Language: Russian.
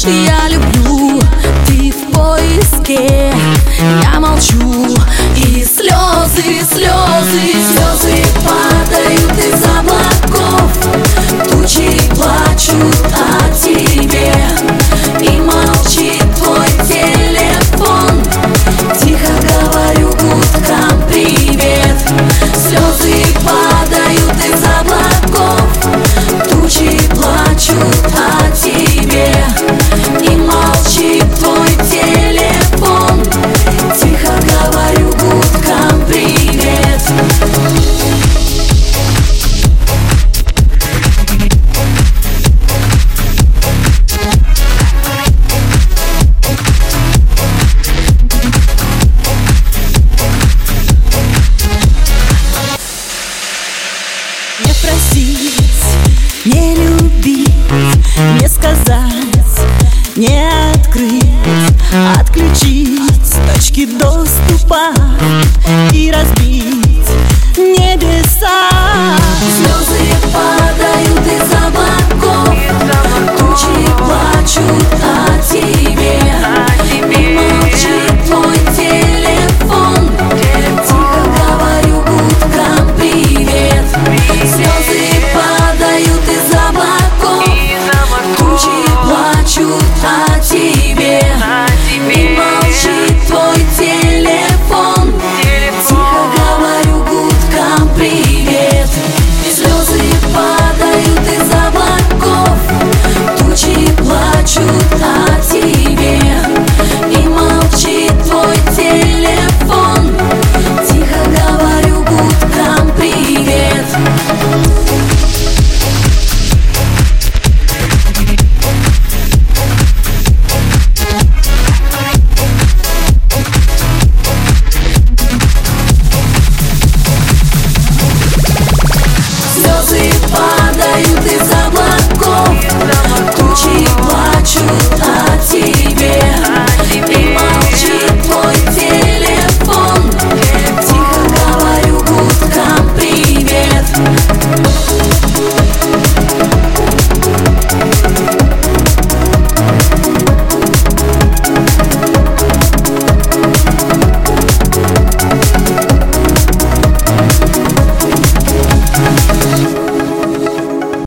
Я люблю, ты в поиске, я молчу, и слезы, слезы, слезы падают из облаков. Тучи плачут о тебе, и молчит твой телефон. Тихо говорю гудкам привет. Слезы падают из облаков. Тучи плачут о тебе, и молчит твой телефон. Тихо говорю гудкам привет. Не просить, не любить, не сказать, не открыть, отключить точки доступа и разбить